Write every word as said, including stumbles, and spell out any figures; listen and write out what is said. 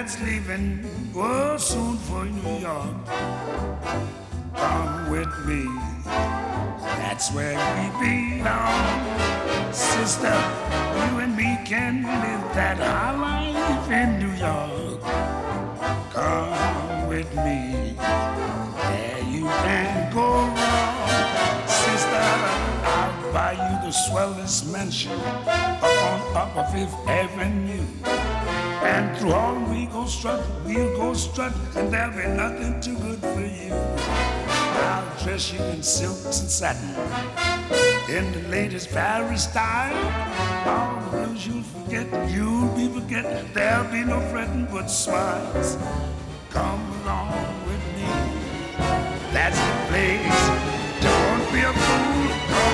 that's leaving oh, soon for New York. Come with me, that's where we belong. Sister, you and me can live that high life in New York. Come with me, there you can't go wrong. Sister, I'll buy you the swellest mansion up on Upper Fifth Avenue. And through all we go strut, we'll go strut, and there'll be nothing too good for you. I'll dress you in silks and satin, in the latest Paris style. All the blues you'll forget, you'll be forgetting. There'll be no fretting but smiles. Come along with me, that's the place. Don't be afraid.